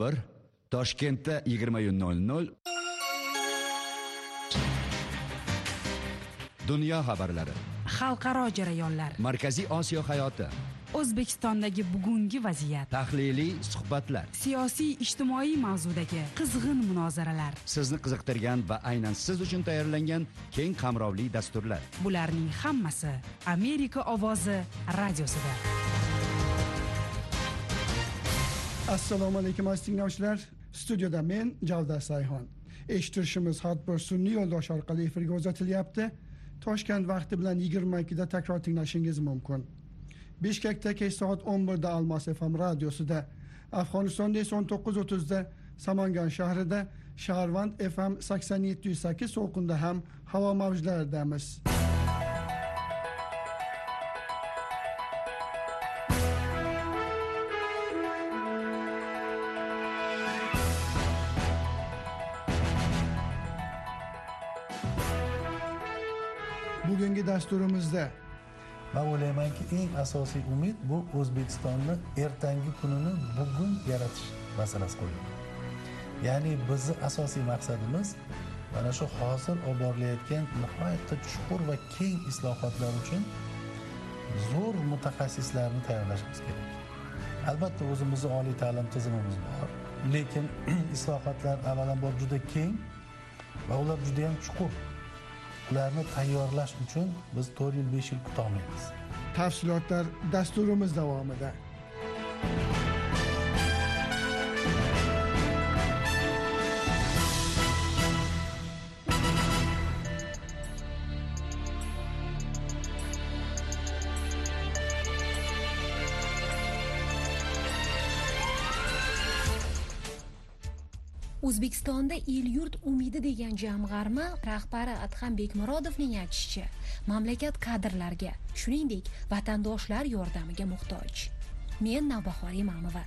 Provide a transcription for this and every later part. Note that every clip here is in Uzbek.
11, Toshkentda 20:00. Dunyo xabarlari, xalqaro jarayonlar, Markaziy Osiyo hayoti, O'zbekistondagi bugungi vaziyat, tahliliy suhbatlar, siyosiy ijtimoiy mavzudagi qizg'in munozaralar, sizni qiziqtirgan va aynan siz uchun tayyorlangan keng qamrovli dasturlar. Bularning hammasi Amerika ovozi radiosida. Assalomu alaykum aziz tinglovchilar. Studiyada men Javdar Sayxon. Eshittirishimiz har bir sun'iy yo'ldosh orqali efirga uzatilyapti. Toshkent vaqti bilan 22 da takror tinglashingiz mumkin. Bishkekda kech soat 11 da Almos FM radiosida, Afg'onistonda esa 19:30 da Samangan shahrida, Shaharvand FM 87.8 so'qinda ham havo mavjlaridamiz. Bugungi dasturimizda men o'ylaymanki, eng asosiy umid bu O'zbekistonni ertangi kunini bugun yaratish masalasi qo'yilgan. Ya'ni bizning asosiy maqsadimiz mana shu hozir olib borilayotgan nihoyatda chuqur va keng islohotlar uchun zo'r mutaxassislarni tayyorlashimiz kerak. Albatta o'zimizning oliy ta'lim tizimimiz bor, lekin islohotlar avvalambor juda keng va ular juda ham chuqur. Ularni tayyorlash uchun biz 4 yil 5 yil kuta olmaymiz. Tafsilotlar dasturimiz davomida. O'zbekistonda El-yurt umidi degan jamg'arma rahbari Adham Bekmurodovning aytishicha, mamlakat kadrlarga, shuningdek, vatandoshlar yordamiga muhtoj. Men Navbahor Imamova.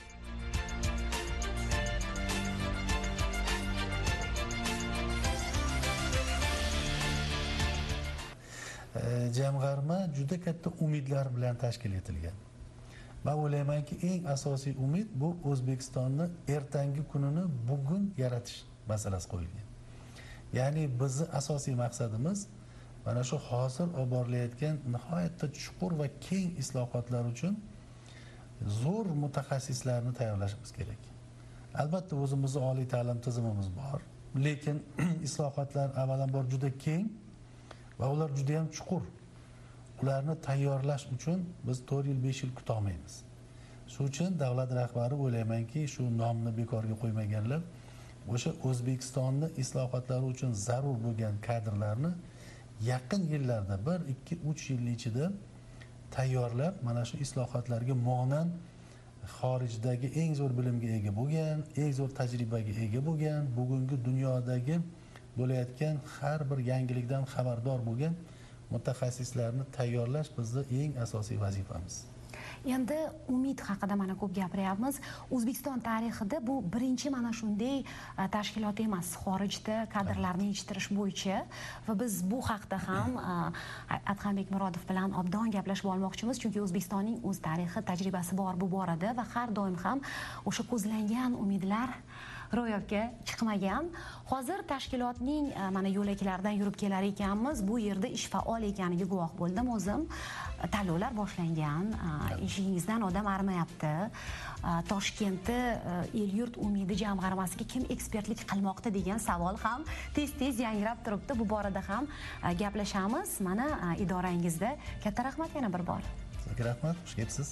Jamg'arma juda katta umidlar bilan tashkil etilgan. Men o'ylaymanki, eng asosiy umid bu O'zbekistonni ertangi kunini bugun yaratish masalasi qo'yilgan. Ya'ni bizning asosiy maqsadimiz mana shu hozir olib borilayotgan nihoyatda chuqur va keng islohotlar uchun zo'r mutaxassislarni tayyorlashimiz kerak. Albatta o'zimizning oliy ta'lim tizimimiz bor, lekin islohotlar avvalambor juda keng va ular juda ham chuqur. Ularni tayyorlash uchun biz 4 yil 5 yil kuta olmaymiz. Shuning uchun davlat rahbari o'ylaymanki, shu nomni bekorga qo'ymaganlar, o'sha O'zbekistonni islohotlari uchun zarur bo'lgan kadrlarni yaqin yillarda 1, 2, 3 yil ichida tayyorlab, mana shu islohotlarga monand xorijdagi eng zo'r bilimga ega bo'lgan, eng zo'r tajribaga ega bo'lgan, bugungi dunyodagi bo'layotgan har bir yangilikdan xabardor bo'lgan mutaxassislarni tayyorlash bizning eng asosiy vazifamiz. Endi umid haqida mana ko'p gapiryapmiz. O'zbekiston tarixida bu birinchi mana shunday tashkilot emas, xorijda kadrlarni yetishtirish bo'yicha, va biz bu haqda ham Adham Bekmurodov bilan obdon gaplashib olmoqchimiz, chunki O'zbekistonning o'z tarixi, tajribasi bor bu borada va har doim ham o'sha ko'zlangan umidlar ro'yobga chiqmagan. Hozir tashkilotning mana yo'laklaridan yurib kelar ekanmiz. Bu yerda ish faol ekaniga guvoh bo'ldim o'zim. Tanlovlar boshlangan, ishingizdan odam arimayapti. Toshkentda El-yurt umidi jamg'armasiga kim ekspertlik qilmoqda degan savol ham tez-tez yangrab turibdi. Bu borada ham gaplashamiz. Mana idorangizda. Katta rahmat yana bir bor. Sizga rahmat, xush kelibsiz.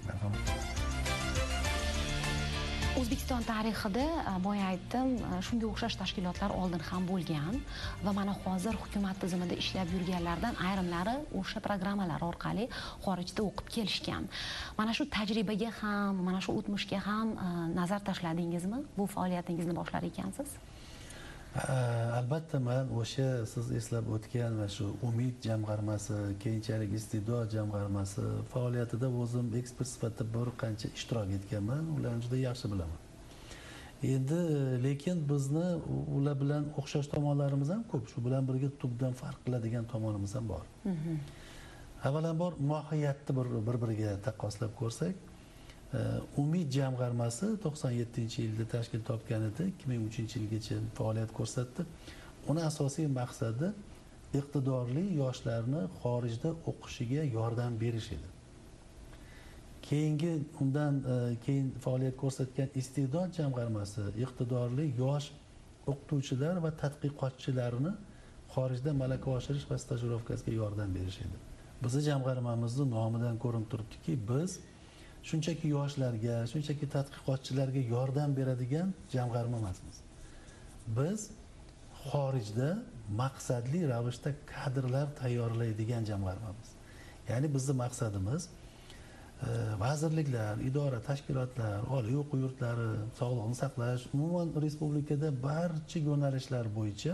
O'zbekiston tarixida boya aytdim, shunga o'xshash tashkilotlar oldin ham bo'lgan va mana hozir hukumat tizimida ishlab yurganlardan ayrimlari o'sha programmalar orqali xorijda o'qib kelishgan. Mana shu tajribaga ham, mana shu o'tmishga ham nazar tashladingizmi? Bu faoliyatingizni boshlar ekansiz? Albatta, men o'sha siz eslab o'tgan va shu umid jamg'armasi, keyinchalik iste'dod jamg'armasi faoliyatida o'zim ekspert sifatida bir qancha ishtirok etganman. Ularni juda yaxshi bilaman. Endi lekin bizni ular bilan o'xshash tomonlarimiz ham ko'p. Shu bilan birga tubdan farq qiladigan tomonimiz ham bor. Avvalambor mohiyatni bir-biriga taqqoslab ko'rsak, Umid jamg'armasi 97-yilda tashkil topgan edi, 2003-yilgacha faoliyat ko'rsatdi. Uni asosiy maqsadi iqtidorli yoshlarni xorijda o'qishiga yordam berish edi. Keyingi undan keyin faoliyat ko'rsatgan iste'dod jamg'armasi iqtidorli yosh o'qituvchilar va tadqiqotchilarni xorijda malaka oshirish va stajirovkasiga yordam berish edi. Bizning jamg'armamizning nomidan ko'rinib turibdiki, biz shunchaki yoshlarga, shunchaki tadqiqotchilarga yordam beradigan jamg'arma emasmiz. Biz xorijda maqsadli ravishda kadrlar tayyorlaydigan jamg'armamiz. Ya'ni bizning maqsadimiz vazirliklar, idora, tashkilotlar, oliy o'quv yurtlari, sog'liqni saqlash, umuman respublikada barcha yo'nalishlar bo'yicha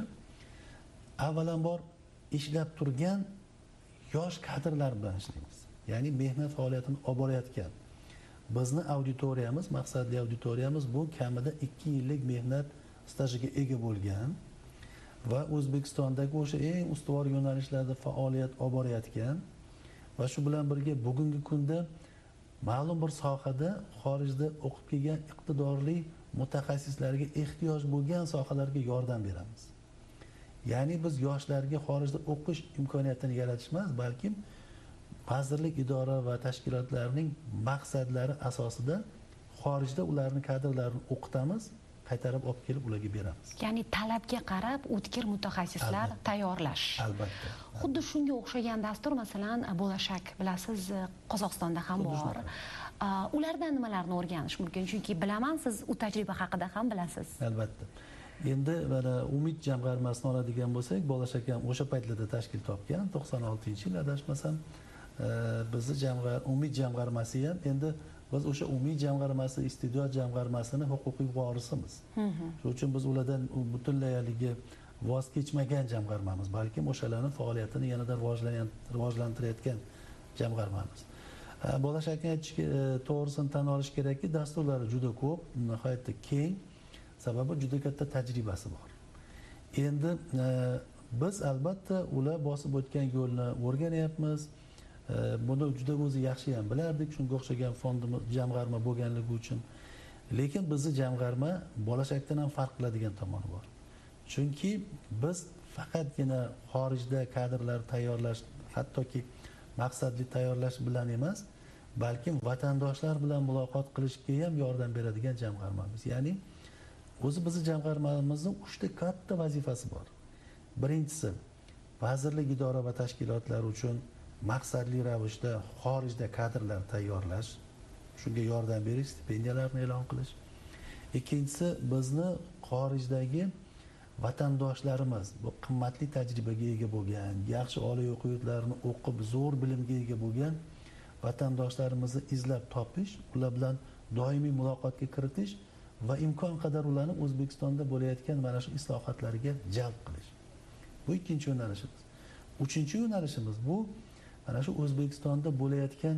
avvalambor ishlab turgan yosh kadrlar bilan ishlaymiz. Ya'ni mehnat faoliyatini olib borayotgan bizni auditoriyamiz, maqsadli auditoriyamiz bu kamida 2 yillik mehnat stajiga ega bo'lgan va O'zbekistondagi o'sha eng ustuvor yo'nalishlarda faoliyat olib borayotgan va shu bilan birga bugungi kunda ma'lum bir sohada xorijda o'qib kelgan iqtidorli mutaxassislarga ehtiyoj bo'lgan sohalarga yordam beramiz. Ya'ni biz yoshlarga xorijda o'qish imkoniyatini yaratish emas, balki vazirlik, idora va tashkilotlarning maqsadlari asosida xorijda ularning kadrlarini o'qitamiz, qaytarib olib kelib ularga beramiz. Ya'ni talabga qarab o'tkir mutaxassislar tayyorlash. Albatta. Xuddi shunga o'xshagan dastur, masalan, Bo'lashak, bilasiz, Qozog'istonda ham bor. Ulardan nimalarni o'rganish mumkin? Chunki bilaman, siz u tajriba haqida ham bilasiz. Albatta. Endi mana Umid jamg'armasini oladigan bo'lsak, Bo'lashak ham o'sha paytlarda tashkil topgan, 96-yil adashmasam, bizni Umid jamg'armasi ham endi biz o'sha Umid jamg'armasi, iste'dod jamg'armasini huquqiy vorisimiz. Shuning uchun biz ulardan butunlay voz kechmagan jamg'armamiz, balkim o'shalarning faoliyatini yanada rivojlantirayotgan jamg'armamiz. Bo'lashakni to'g'risini tan olish kerakki, dasturlari juda ko'p, nihoyatda keng, sababi juda katta tajribasi bor. Endi biz albatta ular bosib o'tgan yo'lni o'rganyapmiz. Buni juda o'zi yaxshi ham bilardik, shunga o'xshagan fondimiz, jamg'arma bo'lganligi uchun. Lekin bizning jamg'arma Bo'lashakdan ham farq qiladigan tomoni bor. Chunki biz faqatgina xorijda kadrlar tayyorlash, hattoki maqsadli tayyorlash bilan emas, balkim vatandoshlar bilan muloqot qilishga ham yordam beradigan jamg'armamiz. Ya'ni o'zi bizning jamg'armamizning 3 ta katta vazifasi bor. Birinchisi, vazirlik, idora va tashkilotlar uchun maqsadli ravishda xorijda kadrlar tayyorlash, shunga yordam berish, stipendiyalarni e'lon qilish. Ikkinchisi, bizni xorijdagi vatandoshlarimiz, bu qimmatli tajribaga ega bo'lgan, yaxshi oliy o'quv yurtlarini o'qib, zo'r bilimga ega bo'lgan vatandoshlarimizni izlab topish, ular bilan doimiy muloqotga kiritish va imkon qadar ularni O'zbekistonda bo'layotgan mana shu islohotlarga jalb qilish. Bu ikkinchi yo'nalishimiz. Uchinchi yo'nalishimiz bu mana shu O'zbekistonda bo'layotgan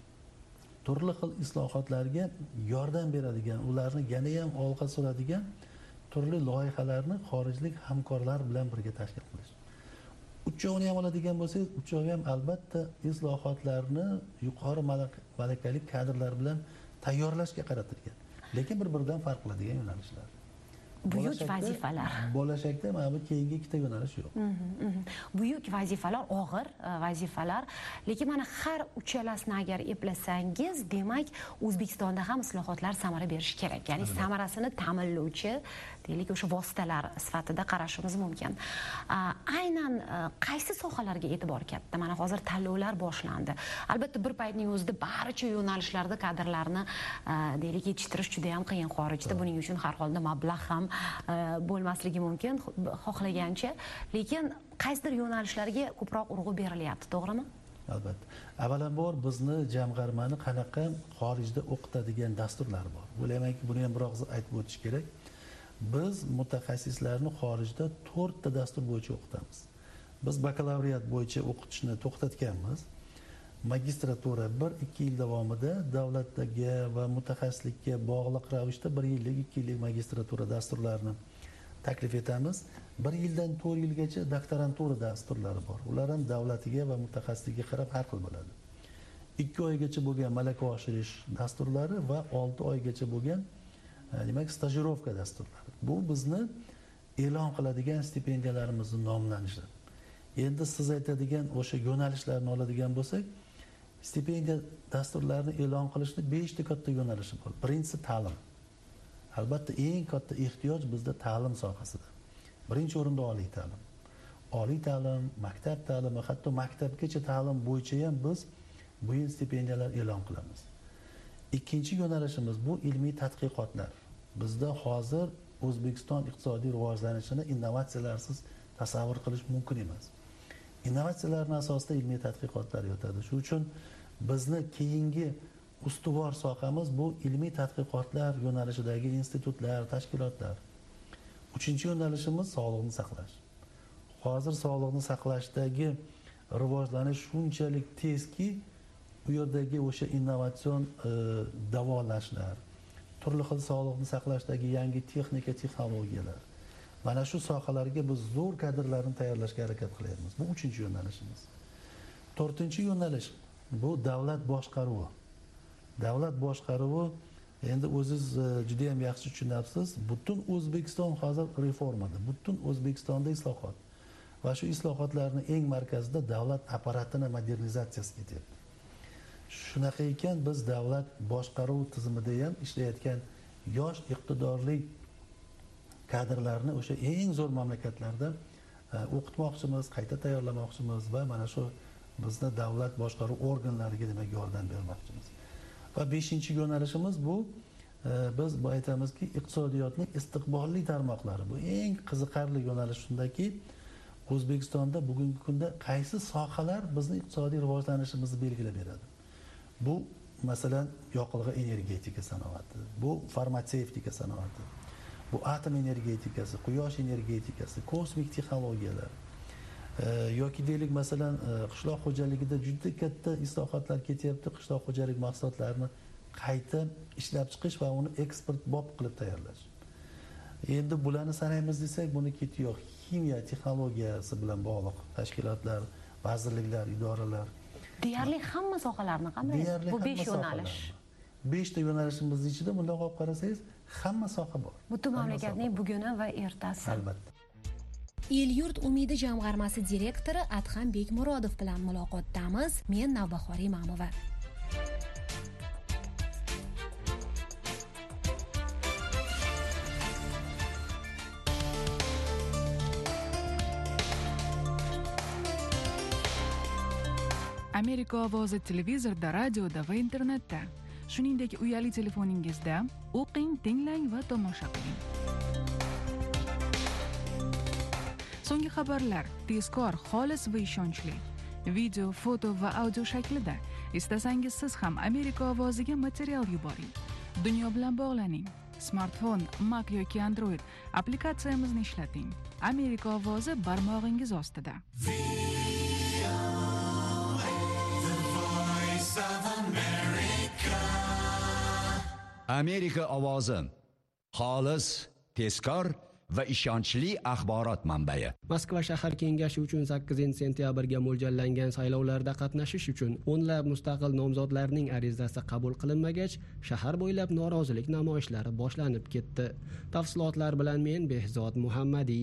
turli xil islohotlarga yordam beradigan, ularni yana ham olg'a suradigan turli loyihalarni xorijlik hamkorlar bilan birga tashkil qilish. Uchovini ham oladigan bo'lsangiz, uchovi ham albatta islohotlarni yuqori malakali kadrlar bilan tayyorlashga qaratilgan. Lekin bir-biridan farq qiladigan yo'nalishlar. Buyuk vazifalar. Bo'lashakda mana bu keyingi ikkita yo'nalish yo'q. Buyuk vazifalar, og'ir vazifalar, lekin mana har uchalasini agar eplasangiz, demak O'zbekistonda ham islohotlar samara berishi kerak. Ya'ni samarasini ta'minlovchi, deylik, o'sha vositalar sifatida qarashimiz mumkin. Aynan qaysi sohalarga e'tibor katta? Mana hozir tanlovlar boshlandi. Albatta bir paytning o'zida barcha yo'nalishlarda kadrlarni deylik yetishtirish juda ham qiyin xorijda. Buning uchun har holda mablag' ham bo'lmasligi mumkin xohlagancha, lekin qaysidir yo'nalishlarga ko'proq urg'u berilyapti, to'g'rimi? Albatta. Avvalambor bizni jamg'armani qanaqa xorijda o'qitadigan dasturlar bor. O'ylaymanki, buni ham biroz aytib o'tish kerak. Biz mutaxassislarni xorijda 4 ta dastur bo'yicha o'qitamiz. Biz bakalavriat bo'yicha o'qitishni to'xtatganmiz. Magistratura 1-2 yil davomida davlatdagi va mutaxassislikka bog'liq ravishda 1 yillik, 2 yillik magistratura dasturlarini taklif etamiz. 1 yildan 4 yilgacha doktorantura dasturlari bor. Ular ham davlatiga va mutaxassisligiga qarab har xil bo'ladi. 2 oygacha bo'lgan malaka oshirish dasturlari va 6 oygacha bo'lgan demak stajirovka dasturlari. Bu bizni e'lon qiladigan stipendiyalarimizning nomlanishi. Endi siz aytadigan o'sha yo'nalishlarni oladigan bo'lsak, stipendiya dasturlarini e'lon qilishning 5 ta katta yo'nalishi bor. Birinchisi ta'lim. Albatta eng katta ehtiyoj bizda ta'lim sohasida. Birinchi o'rinda oliy ta'lim. Oliy ta'lim, maktab ta'limi, hatto maktabgacha ta'lim bo'yicha ham biz bu yil stipendiyalar e'lon qilamiz. Ikkinchi yo'nalishimiz bu ilmiy tadqiqotlar. Bizda hozir O'zbekiston iqtisodiy rivojlanishini innovatsiyalarsiz tasavvur qilish mumkin emas. Innovatsiyalarning asosida ilmiy tadqiqotlar yotadi. Shuning uchun bizni keyingi ustuvor sohamiz bu ilmiy tadqiqotlar yo'nalishidagi institutlar, tashkilotlar. Uchinchi yo'nalishimiz sog'liqni saqlash. Hozir sog'liqni saqlashdagi rivojlanish shunchalik tezki, bu yerdagi o'sha innovatsion davolashlar, turli xil sog'liqni saqlashdagi yangi texnika, texnologiyalar. Mana shu sohalarga biz zo'r kadrlarni tayyorlashga harakat qilyapmiz. Bu 3-yo'nalishimiz. 4-yo'nalish bu davlat boshqaruvi. Davlat boshqaruvi endi o'zingiz juda ham yaxshi tushunasiz. Butun O'zbekiston hozir reformada, butun O'zbekistonda islohot. Va shu islohotlarning eng markazida davlat apparatini modernizatsiyasi ketyapti. Shunaqa ekan, biz davlat boshqaruv tizimida ham ishlayotgan yosh iqtidorli kadrlarni o'sha eng zo'r mamlakatlarda o'qitmoqchimiz, qayta tayyorlamoqchimiz va mana shu bizni davlat boshqaruv organlariga demak yordam bermoqchimiz. Va 5-yo'nalishimiz bu biz aytamizki, iqtisodiyotning istiqbolli tarmoqlari. Bu eng qiziqarli yo'nalish shundaki, O'zbekistonda bugungi kunda qaysi sohalar bizning iqtisodiy rivojlanishimizni belgilab beradi. Bu masalan yoqilg'i energetika sanoati, bu farmatsevtika sanoati, bu atom energetikasi, quyosh energetikasi, kosmik texnologiyalar yoki deylik masalan qishloq xo'jaligida juda katta islohotlar ketyapti. Qishloq xo'jalik mahsulotlarini qayta ishlab chiqish va uni eksport bob qilib tayyorlash. Endi bularni sanaymiz desak, buni keti yo'q. Kimyo texnologiyasi bilan bog'liq tashkilotlar, vazirliklar, idoralar. Deyarli hamma sohalarni qamraydi. Bu 5 yo'nalish. 5 ta yo'nalishimiz ichida bundoq olib qarasangiz, hamma soha bor. Butun mamlakatning buguni va ertasi. Albatta. El-yurt umidi jamg'armasi direktori Adham Bekmurodov bilan muloqotdamiz. Men Navbahor Imamova. Amerika ovozi televizorda, radioda va internetda, shuningdek uyali telefoningizda o'qing, tinglang va tomosha qiling. So'nggi xabarlar tezkor, xolis va ishonchli. Video, foto va audio shaklida. Istasangiz siz ham Amerika ovoziga material yuboring. Dunyo bilan bog'laning. Smartfon, Mac yoki Android applikatsiyamizni ishlating. Amerika ovozi barmog'ingiz ostida. Amerika ovozi xolis, tezkor va ishonchli axborot manbai. Moskva shahar kengashi uchun 8-sentyabrga mo'ljallangan saylovlarda qatnashish uchun o'nlab mustaqil nomzodlarning arizasi qabul qilinmagach, shahar bo'ylab norozilik namoyishlari boshlanib ketdi. Tafsilotlar bilan men Behzod Muhammadiy.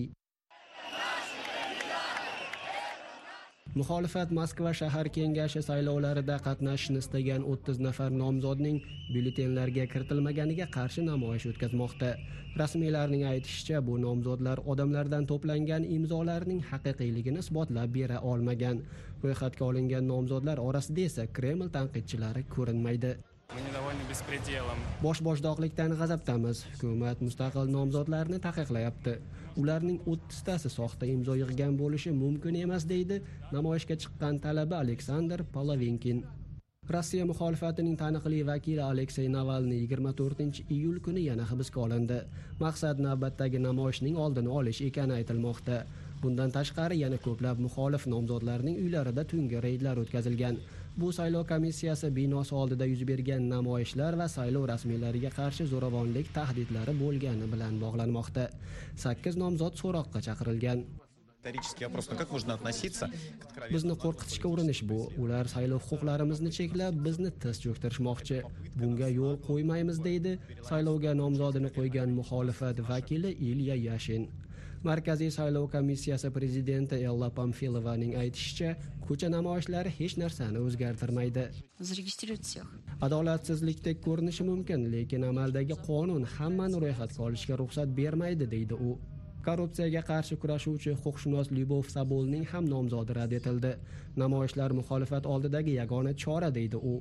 Muxolifat Moskva shahar kengashi saylovlarida qatnashishni istagan 30 nafar nomzodning byulletenlarga kiritilmaganiga qarshi namoyish o'tkazmoqda. Rasmiylarning aytishicha, bu nomzodlar odamlardan to'plangan imzolarning haqiqiyligini isbotlab bera olmagan. Ro'yxatga olingan nomzodlar orasida esa Kreml tanqidchilari ko'rinmaydi. Bosh-boshdoqlikdan g'azabdamiz. Hukumat mustaqil nomzodlarni taqiqlayapti. Ularning 30tasi soxta imzo yig'gan bo'lishi mumkin emas, deydi namoyishga chiqqan talaba Aleksandr Polovinkin. Rossiya muxolifatining taniqli vakili Aleksey Navalniy 24-iyul kuni yana hibsga olindi. Maqsad navbatdagi namoyishning oldini olish ekani aytilmoqda. Bundan tashqari yana ko'plab muxolif nomzodlarning uylarida tungi reydlar o'tkazilgan. Bu saylov komissiyasi binosi oldida yuz bergan namoyishlar va saylov rasmiylariga qarshi zo'ravonlik tahdidlari bo'lgani bilan bog'lanmoqda. 8 nomzod so'roqqa chaqirilgan. bizni qo'rqitishga urinish bu. Ular saylov huquqlarimizni cheklab, bizni tiz cho'ktirishmoqchi. Bunga yo'l qo'ymaymiz deydi saylovga nomzodini qo'ygan muxolifat vakili Ilya Yashin. Markaziy saylov komissiyasi prezidenti Ella Pamfilovaning aytishicha, ko'cha namoyishlari hech narsani o'zgartirmaydi. Adolatsizlikdek ko'rinishi mumkin, lekin amaldagi qonun hammani ro'yxatga olishga ruxsat bermaydi, deydi u. Korrupsiyaga qarshi kurashuvchi huquqshunos Lyubov Sabolning ham nomzodi rad etildi. Namoyishlar muxolifat oldidagi yagona chora, deydi u.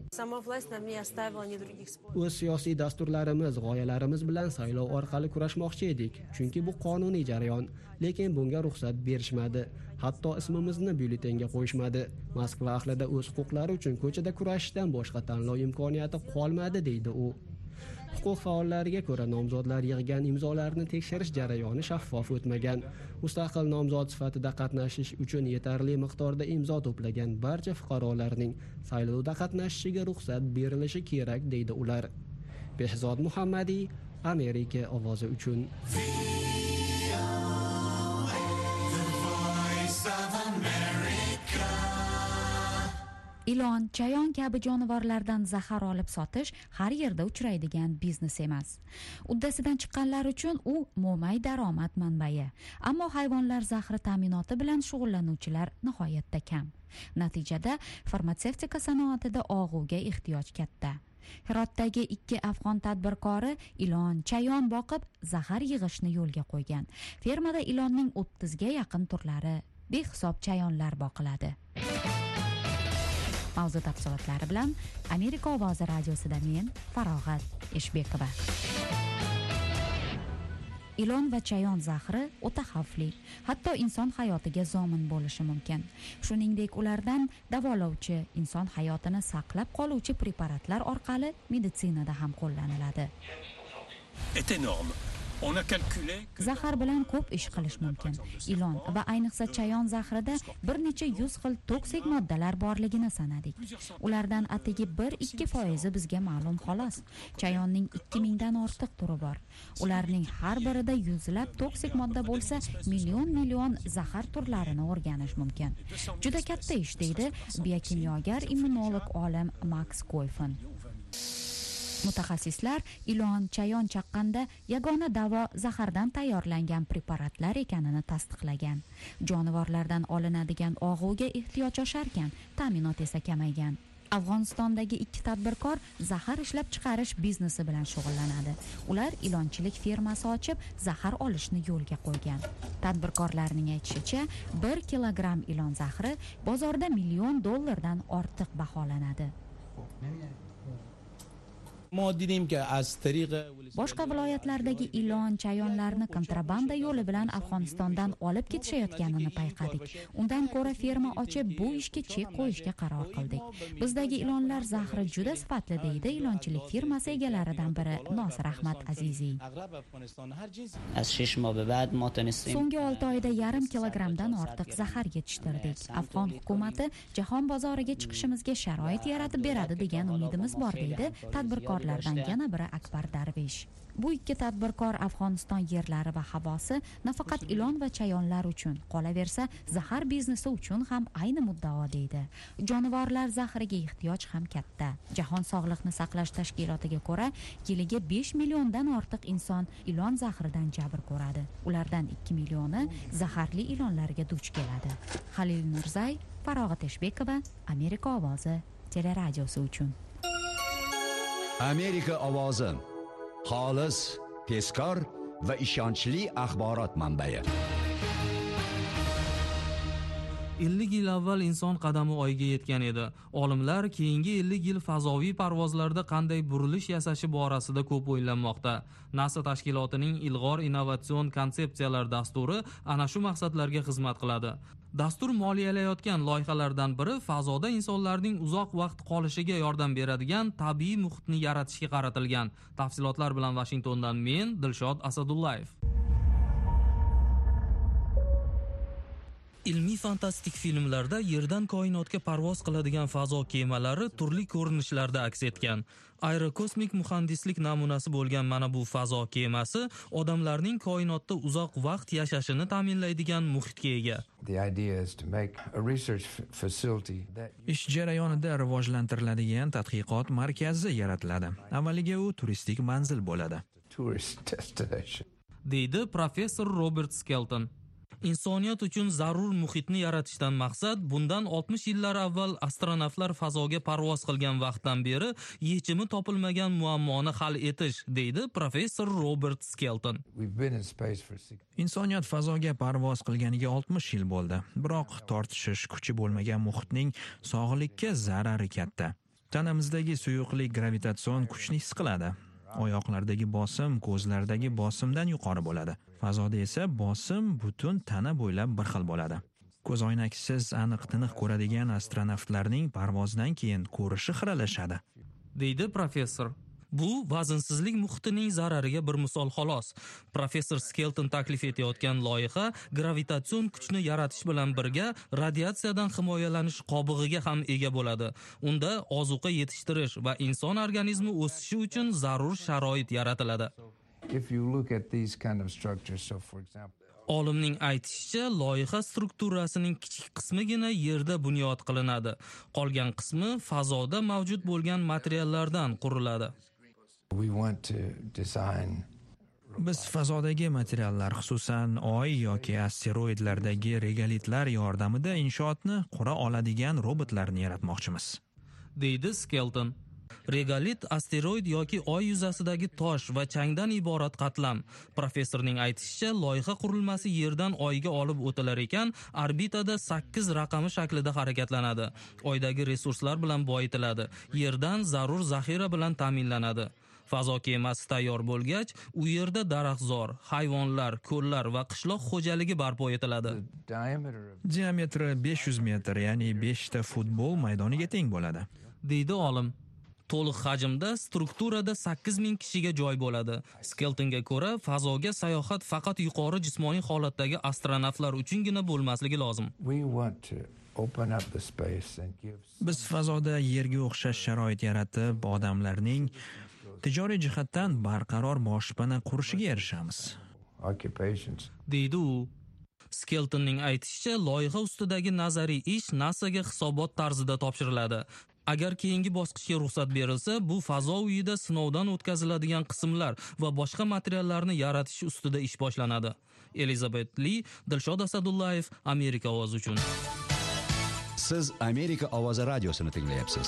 O'z siyosiy dasturlarimiz, g'oyalarimiz bilan saylov orqali kurashmoqchi edik, chunki bu qonuniy jarayon, lekin bunga ruxsat berishmadi. Hatto ismimizni byulletenga qo'yishmadi. Moskva ahlida o'z huquqlari uchun ko'chada kurashishdan boshqa tanlov imkoniyati qolmadi, deydi u. Huquq faollariga ko'ra, nomzodlar yig'gan imzolarni tekshirish jarayoni shaffof o'tmagan. Mustaqil nomzod sifatida qatnashish uchun yetarli miqdorda imzo to'plagan barcha fuqarolarning saylovda qatnashishiga ruxsat berilishi kerak, deydi ular. Behzod Muhammadiy, Amerika ovozi uchun. Ilon, chayon kabi jonivorlardan zahar olib sotish har yerda uchraydigan biznes emas. Uddasidan chiqqanlar uchun u mo'may daromad manbai. Ammo hayvonlar zahri ta'minoti bilan shug'ullanuvchilar nihoyatda kam. Natijada farmatsevtika sanoatida og'uga ehtiyoj katta. Hirotdagi 2 afg'on tadbirkori ilon, chayon boqib zahar yig'ishni yo'lga qo'ygan. Fermada ilonning 30 ga yaqin turlari, behisob chayonlar boqiladi. Mavzu tafsilotlari bilan Amerika ovozi radiosida men Farog'at Eshbekova. Ilon va chayon zahri o'ta xavfli, hatto inson hayotiga zomin bo'lishi mumkin. Shuningdek, ulardan davolovchi, inson hayotini saqlab qoluvchi preparatlar orqali meditsinada ham qo'llaniladi. Zahar bilan ko'p ish qilish mumkin. Ilon va ayniqsa chayon zahrida bir necha 100 xil toksik moddalar borligini sanadik. Ulardan atigi 1-2% bizga ma'lum xolos. Chayonning 2000 dan ortiq turi bor. Ularning har birida yuzlab toksik modda bo'lsa, million zahar turlarini o'rganish mumkin. Juda katta ish, deydi biokimyogar immunolog olim Max Koyfen. Mutaxassislar ilon, chayon chaqqanda yagona davo zahardan tayyorlangan preparatlar ekanini tasdiqlagan. Jonivorlardan olinadigan og'uga ehtiyoj osharkan, ta'minot esa kamaygan. Afg'onistondagi 2 tadbirkor zahar ishlab chiqarish biznesi bilan shug'ullanadi. Ular ilonchilik firmasi ochib, zahar olishni yo'lga qo'ygan. Tadbirkorlarning aytishicha, 1 kilogramm ilon zahri bozorda $1 million dan ortiq baholanadi. Boshqa viloyatlardagi ilon, chayonlarni kontrabanda yo'li bilan Afg'onistondan olib ketishayotganini payqadik. Undan ko'ra ferma ochib, bu ishga chek qo'yishga qaror qildik. Bizdagi ilonlar zahri juda sifatli, deydi ilonchilik firmasi egalaridan biri Nosir Ahmad Aziziy. So'nggi 6 oyda 1,5 kilogrammdan ortiq zahar yetishtirdik. Afg'on hukumati jahon bozoriga chiqishimizga sharoit yaratib beradi degan umidimiz bor, deydi tadbirkor yana biri Akbar Darvish. Bu 2 tadbirkor Afg'oniston yerlari va havosi nafaqat ilon va chayonlar uchun, qolaversa zahar biznesi uchun ham ayni muddao, deydi. Jonivorlar zahriga ehtiyoj ham katta. Jahon sog'liqni saqlash tashkilotiga ko'ra, yiliga 5 milliondan ortiq inson ilon zahridan jabr ko'radi. Ulardan 2 millioni zaharli ilonlarga duch keladi. Halil Nurzay, Farog'at Eshbekova, Amerika ovozi teleradiosi uchun. Amerika ovozi, xolis, tezkor va ishonchli axborot manbai. 50 yil avval inson qadami oyga yetgan edi. Olimlar keyingi 50 yil fazoviy parvozlarda qanday burilish yasashi borasida ko'p o'ylanmoqda. NASA tashkilotining ilg'or innovatsion konsepsiyalar dasturi ana shu maqsadlarga xizmat qiladi. Dastur moliyalayotgan loyihalardan biri fazoda insonlarning uzoq vaqt qolishiga yordam beradigan tabiiy muhitni yaratishga qaratilgan. Tafsilotlar bilan Washingtondan men Dilshod Asadullayev. Ilmiy fantastik filmlarda yerdan koinotga parvoz qiladigan fazo kemalari turli ko'rinishlarda aks etgan. Aerokosmik muhandislik namunasi bo'lgan mana bu fazo kemasi odamlarning koinotda uzoq vaqt yashashini ta'minlaydigan muhitga ega. Ish jarayonida rivojlantiriladigan tadqiqot markazi yaratiladi. Avvaliga u turistik manzil bo'ladi, deydi professor Robert Skelton. Insoniyat uchun zarur muhitni yaratishdan maqsad bundan 60 yillar avval astronavtlar fazoga parvoz qilgan vaqtdan beri yechimi topilmagan muammoni hal etish, deydi professor Robert Skelton. Insoniyat fazoga parvoz qilganiga 60 yil bo'ldi, biroq tortishish kuchi bo'lmagan muhitning sog'likka zarari katta. Tanamizdagi suyuqlik gravitatsion kuchni his qiladi. Oyoqlardagi bosim ko'zlardagi bosimdan yuqori bo'ladi. Fazoda esa bosim butun tana bo'ylab bir xil bo'ladi. Ko'z oynaksiz aniq-tiniq ko'radigan astronavtlarning parvozdan keyin ko'rishi xiralashadi, deydi professor. Bu vazinsizlik muhitining zarariga bir misol xolos. Professor Skelton taklif etayotgan loyiha gravitatsion kuchni yaratish bilan birga radiatsiyadan himoyalanish qobig'iga ham ega bo'ladi. Unda ozuqa yetishtirish va inson organizmi o'sishi uchun zarur sharoit yaratiladi. Olimning aytishicha, loyiha strukturasining kichik qismigina yerda bunyod qilinadi. Qolgan qismi fazoda mavjud bo'lgan materiallardan quriladi. Biz fazodagi materiallar, xususan Oy yoki asteroidlardagi regalitlar yordamida inshootni qura oladigan robotlarni yaratmoqchimiz, deydi Skelton. Regalit asteroid yoki Oy yuzasidagi tosh va changdan iborat qatlam. Professorning aytishicha, loyiha qurilmasi Yerdan Oyga olib o'tilar ekan, orbitada 8 raqami shaklida harakatlanadi. Oydagi resurslar bilan boyitiladi. Yerdan zarur zaxira bilan ta'minlanadi. Fazo kemasi tayyor bo'lgach, u yerda daraxtzor, hayvonlar, ko'llar va qishloq xo'jaligi barpo etiladi. Diametri 500 metr, ya'ni 5 ta futbol maydoniga teng bo'ladi, deydi olim. To'liq hajmda strukturada 8000 kishiga joy bo'ladi. Skeltonga ko'ra, fazoga sayohat faqat yuqori jismoniy holatdagi astronavtlar uchungina bo'lmasligi lozim. Biz fazoda yerga o'xshash sharoit yaratib, odamlarning tijoriy jihatdan barqaror boshpana qurishiga erishamiz, deydi u. Skeltonning aytishicha, loyiha ustidagi nazariy ish NASAga hisobot tarzida topshiriladi. Agar keyingi bosqichga ruxsat berilsa, bu fazo uyida sinovdan o'tkaziladigan qismlar va boshqa materiallarni yaratish ustida ish boshlanadi. Elizabeth Lee, Dilshod Asadullayev, Amerika ovozi uchun. Siz Amerika ovozi radiosini tinglayapsiz.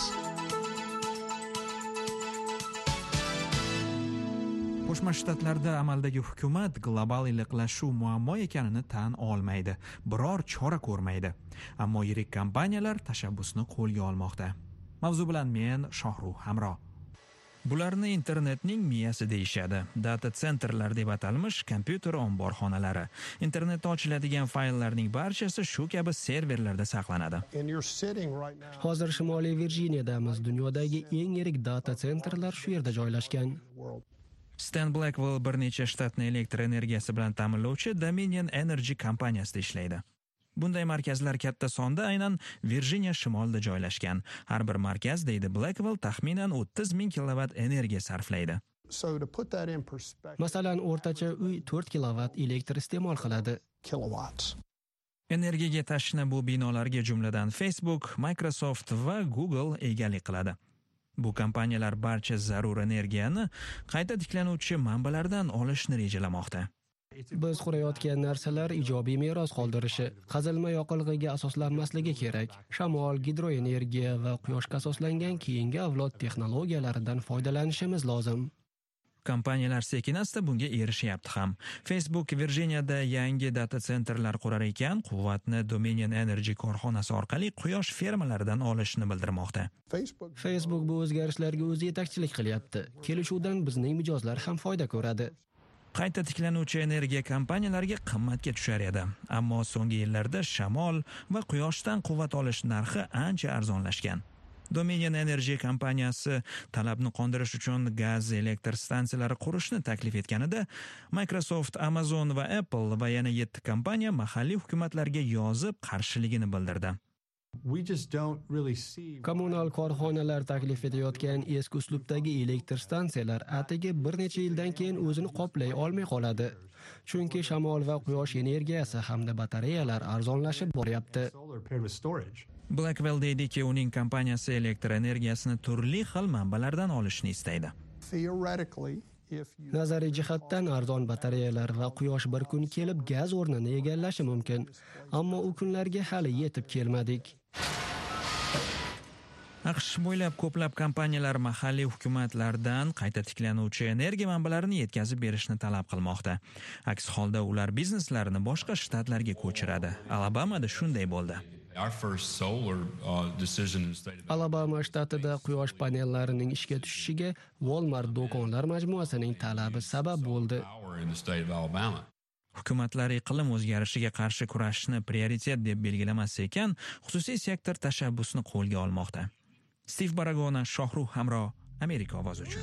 Qo'shma Shtatlarda amaldagi hukumat global iliqlashuv muammo ekanini tan olmaydi, biror chora ko'rmaydi. Ammo yirik kompaniyalar tashabbusni qo'lga olmoqda. Mavzu bilan men Shohruh Hamro. Bularni internetning miyasi deyishadi. Data centerlar deb atalmish kompyuter omborxonalari. Internetda ochiladigan fayllarning barchasi shu kabi serverlarda saqlanadi. Hozir Shimoliy Virjiniyadamiz. Dunyodagi eng yirik data centerlar shu yerda joylashgan. Stan Blackwell bir necha shtatni elektr energiyasi bilan ta'minlovchi Dominion Energy kompaniyasida ishlaydi. Bunday markazlar katta sonda aynan Virjiniya shimolida joylashgan. Har bir markaz, deydi Blackwell, taxminan 30,000 kilovat energiya sarflaydi. Masalan, o'rtacha uy 4 kilovat elektr iste'mol qiladi. Energiyaga tashna bu binolarga jumladan Facebook, Microsoft va Google egalik qiladi. Bu kompaniyalar barcha zarur energiyani qayta tiklanuvchi manbalardan olishni rejalamoqda. Biz qurayotgan narsalar ijobiy meros qoldirishi, qazilma yoqilg'iga asoslanmasligi kerak. Shamol, gidroenergiya va quyoshga asoslangan keyingi avlod texnologiyalaridan foydalanishimiz lozim. Kompaniyalar sekin-asta bunga erishyapti ham. Facebook Virjiniyada yangi data centerlar qurar ekan, quvvatni Dominion Energy korxonasi orqali quyosh fermalaridan olishni bildirmoqda. Facebook bu o'zgarishlarga o'zi yetakchilik qilyapti. Kelishuvdan bizning mijozlar ham foyda ko'radi. Qayta tiklanuvchi energiya kompaniyalarga qimmatga tushar edi, ammo so'nggi yillarda shamol va quyoshdan quvvat olish narxi ancha arzonlashgan. Dominion Energy kompaniyasi talabni qondirish uchun gaz elektr stansiyalari qurishni taklif etganida, Microsoft, Amazon va Apple va yana 7 kompaniya mahalliy hukumatlarga yozib qarshiligini bildirdi. Kommunal korxonalar taklif etayotgan eski uslubdagi elektr stansiyalar atigi bir necha yildan keyin o'zini qoplay olmay qoladi. Chunki shamol va quyosh energiyasi hamda batareyalar arzonlashib boryapti. Blackwell deydiki, uning kompaniyasi elektr energiyasini turli xil manbalardan olishni istaydi. Nazariy jihatdan arzon batareyalar va quyosh bir kun kelib gaz o'rnini egallashi mumkin, ammo u kunlarga hali yetib kelmadik. AQSh bo'ylab ko'plab kompaniyalar mahalliy hukumatlardan qayta tiklanuvchi energiya manbalarini yetkazib berishni talab qilmoqda. Aks holda ular bizneslarini boshqa shtatlarga ko'chiradi. Alabamada shunday bo'ldi. Alabama shtatida quyosh panellarining ishga tushishiga Walmart do'konlar majmuasining talabi sabab bo'ldi. Hukumatlar iqlim o'zgarishiga qarshi kurashishni prioritet deb belgilamas ekan, xususiy sektor tashabbusni qo'lga olmoqda. Steve Baragona, Shohruh Hamro, Amerika ovozi uchun.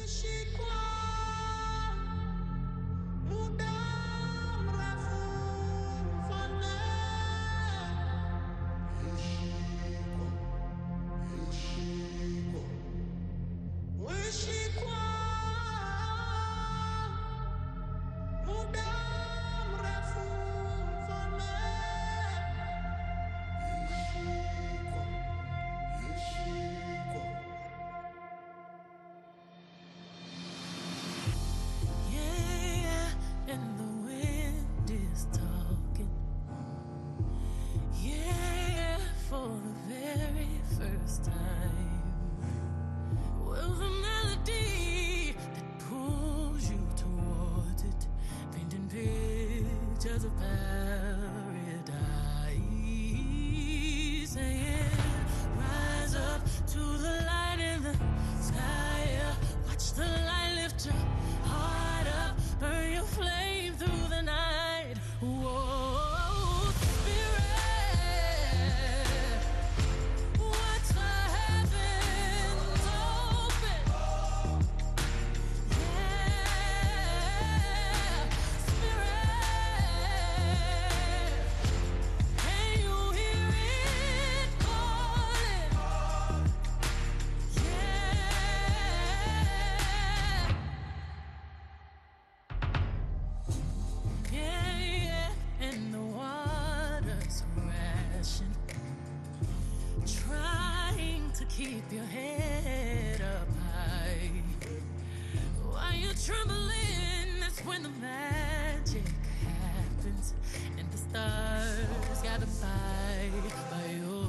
Keep your head up high. While you're trembling, that's when the magic happens, and the stars gotta fight by your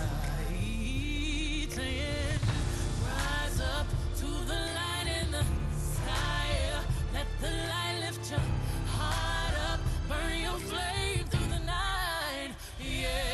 side. Saying, rise up to the light in the sky. Let the light lift your heart up, burn your flame through the night. Yeah.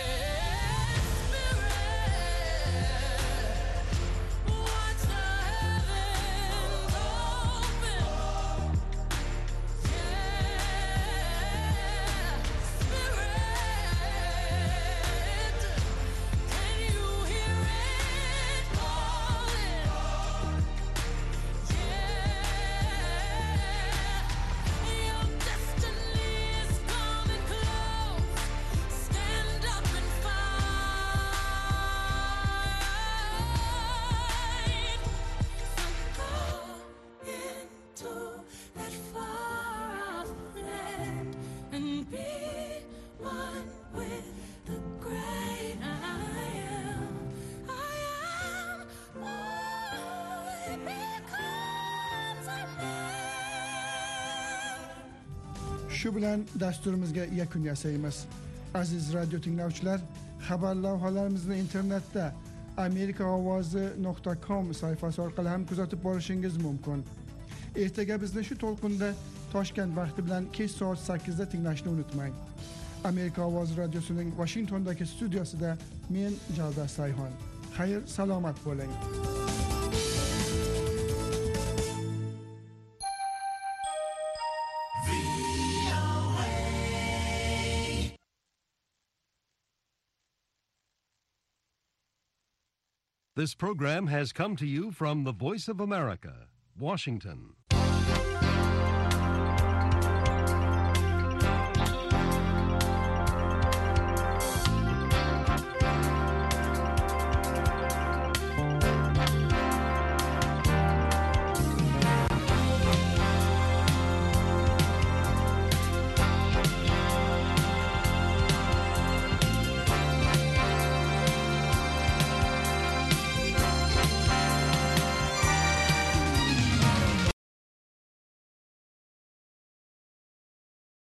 Shu bilan dasturimizga yakun yasaymiz. Aziz radio tinglovchilar, xabar lavhalarimizni internetda amerikaovozi.com sayfasi orqali ham kuzatib borishingiz mumkin. Ertaga bizni shu to'lqinda Toshkent vaqti bilan kech soat 8 da tinglashni unutmang. Amerika ovozi radiosining Washingtondagi studiosida men Javdar Sayhon. Xayr, salomat bo'ling. This program has come to you from the Voice of America, Washington.